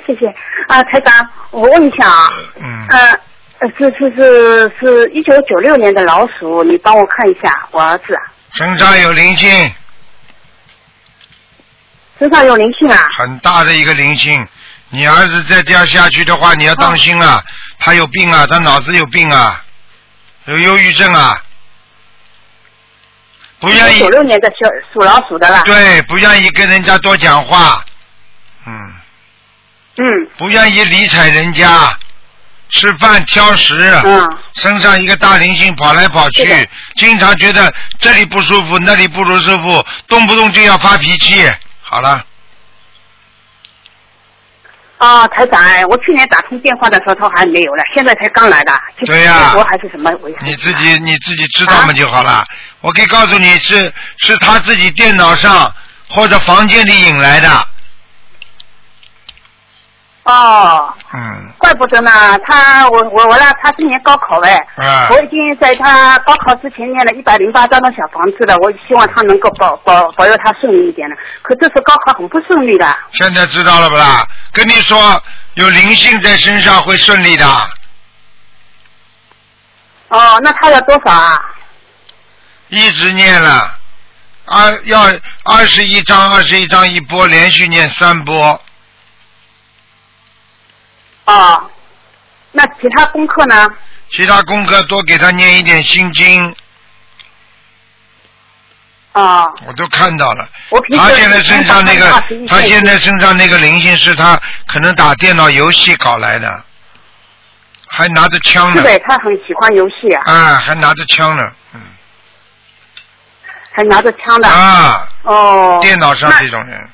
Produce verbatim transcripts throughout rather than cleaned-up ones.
谢谢啊，台长，我问一下啊， 嗯， 呃，是是是是一九九六年的老鼠，你帮我看一下我儿子啊， 身上有灵性， 身上有灵性啊， 很大的一个灵性。你儿子再这样下去的话，你要当心啊，哦、他有病啊，他脑子有病啊，有忧郁症啊。不愿意九六年的小属老鼠的啦。 对，不愿意跟人家多讲话，嗯， 嗯， 不愿意理睬人家，吃饭挑食， 嗯， 身上一个大灵性跑来跑去，经常觉得这里不舒服，那里不舒服，动不动就要发脾气。好了。 哦，台长，我去年打通电话的时候他还没有了，现在才刚来的。 对呀、啊。 我还是什么回事？ 你自己你自己知道嘛就好了。啊、我可以告诉你是是他自己电脑上或者房间里引来的。 哦。 嗯。 怪不得呢，他我我我让他今年高考哎， 啊、 我已经在他高考之前念了一百零八张的小房子了，我希望他能够保保保佑他顺利一点的。可这次高考很不顺利的。 现在知道了不啦？跟你说，有灵性在身上会顺利的。 哦，那他要多少啊？ 一直念了，二要二十一章，二十一章一波，连续念三波。 哦，那其他功课呢？ 其他功课多给他念一点心经。 啊、哦， 我都看到了。 我平时他现在身上那个，他现在身上那个灵性是他可能打电脑游戏搞来的，还拿着枪呢。 是的，他很喜欢游戏啊。 啊，还拿着枪呢，嗯。 还拿着枪的。 啊。 哦。 电脑上这种人。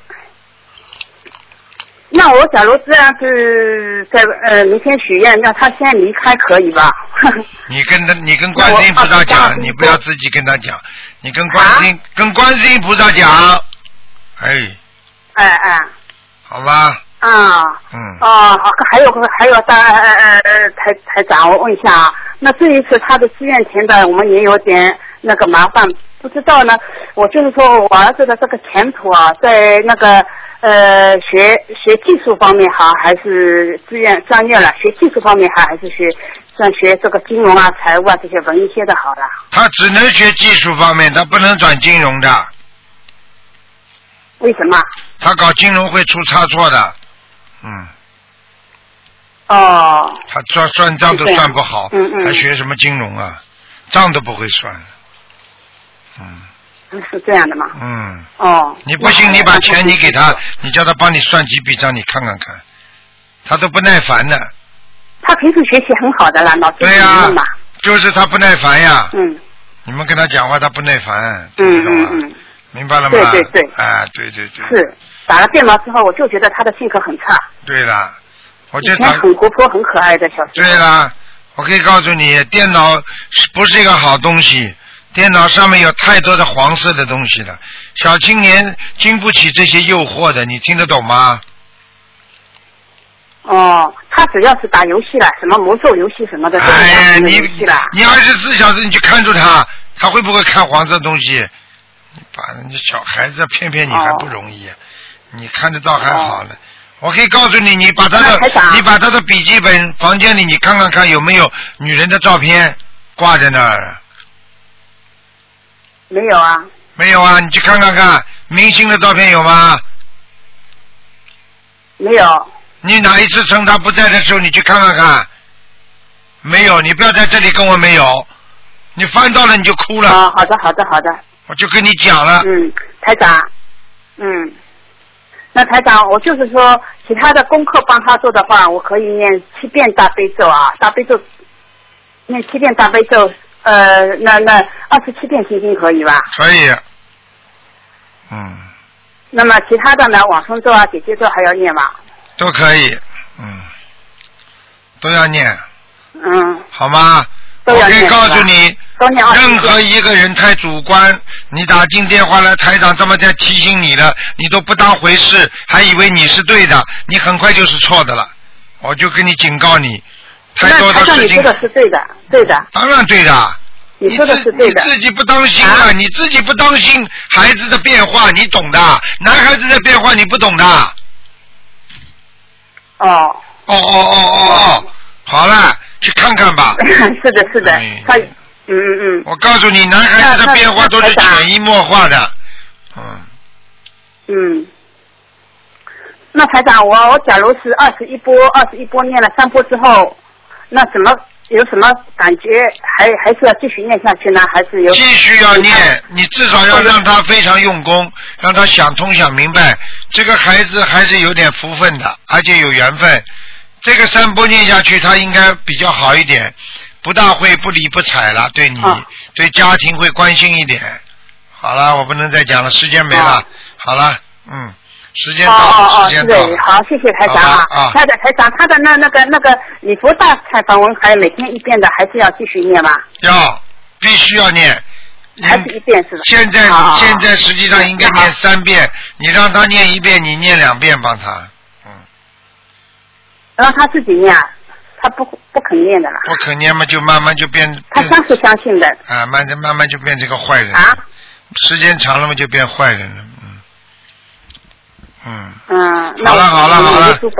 那我假如这样子在呃明天许愿，让他先离开可以吧？ 你跟他，你跟观世音菩萨讲，你不要自己跟他讲，你跟观世音、啊、跟观世音菩萨讲，哎， 哎哎， 好吧。 啊， 嗯。 哦，好，还有个还有大呃呃台台长，我问一下啊，那这一次他的志愿填的，我们也有点那个麻烦，不知道呢。我就是说我儿子的这个前途啊，在那个。呃，学学技术方面好，还是志愿专业了？学技术方面好，还是学像学这个金融啊、财务啊这些文一些的好了？ 他只能学技术方面，他不能转金融的。 为什么？ 他搞金融会出差错的，嗯。 哦。 他算算账都算不好， 嗯嗯， 还学什么金融啊？账都不会算，嗯。 是这样的吗？ 嗯。 哦。 你不信，你把钱你给他，你叫他帮你算几笔账，你看看看，他都不耐烦的。 他平时学习很好的啦，脑子对呀、啊，就是他不耐烦呀。 嗯。 你们跟他讲话，他不耐烦。 嗯嗯嗯。 明白了吗？ 对对对。 哎，对对对。 是打了电脑之后，我就觉得他的性格很差。 对了，我觉得以前很活泼、很可爱的小时候。 对了，我可以告诉你，电脑不是一个好东西。电脑上面有太多的黄色的东西了，小青年经不起这些诱惑的，你听得懂吗？ 哦，他只要是打游戏了，什么魔兽游戏什么的， 哎呀，你你二十四小时你去看住他，他会不会看黄色东西？你把人家小孩子骗骗你还不容易、啊哦，你看得到还好了。哦、我可以告诉你，你把他的你把他的笔记本房间里你看看看有没有女人的照片挂在那儿。 没有啊。 没有啊，你去看看看，明星的照片有吗？ 没有。 你哪一次趁他不在的时候，你去看看看。没有，你不要在这里跟我没有，你翻到了你就哭了。 哦，好的，好的，好的。 我就跟你讲了。 嗯，台长，嗯，那台长，我就是说，其他的功课帮他做的话，我可以念七遍大悲咒啊，大悲咒，念七遍大悲咒。呃，那那二十七遍心经可以吧？ 可以。嗯。 那么其他的呢？往生咒啊、姐姐咒还要念吗？ 都可以，嗯，都要念。 嗯。 好吗？ 都要念。 我可以告诉你，任何一个人太主观，你打进电话来，台长这么在提醒你了，你都不当回事，还以为你是对的，你很快就是错的了。我就跟你警告你。太多的事情， 你说的是对的，对的。 当然对的。 你说的是对的。 你自己不当心啊！你自己不当心孩子的变化，你懂的。男孩子的变化你不懂的。 哦。 哦哦哦哦哦，好了，去看看吧。 是的，是的， 哎、 他，嗯嗯嗯。 我告诉你，男孩子的变化都是潜移默化的。嗯。 嗯。那台长，我我假如是二十一波，二十一波念了三波之后，那怎么有什么感觉？还还是要继续念下去呢？还是有？ 继续要念，你至少要让他非常用功，让他想通想明白。这个孩子还是有点福分的，而且有缘分。这个三波念下去，他应该比较好一点，不大会不理不睬了，对你、啊、对家庭会关心一点。好了，我不能再讲了，时间没了。啊、好了，嗯。时间到了， 哦哦时间到了。 是的，好，谢谢台长啊。 啊他的台长，他的那那个那个礼佛大忏悔文还有每天一遍的，还是要继续念吗？ 要，必须要念。 还是一遍是吧？ 现在现在实际上应该念三遍，你让他念一遍，你念两遍帮他。嗯。 让他自己念，他不不肯念的了。 不肯念嘛，就慢慢就变。 他相是相信的。 啊，慢慢慢慢就变成个坏人。 啊。 时间长了嘛，就变坏人了。嗯， 嗯， 好了好了好了。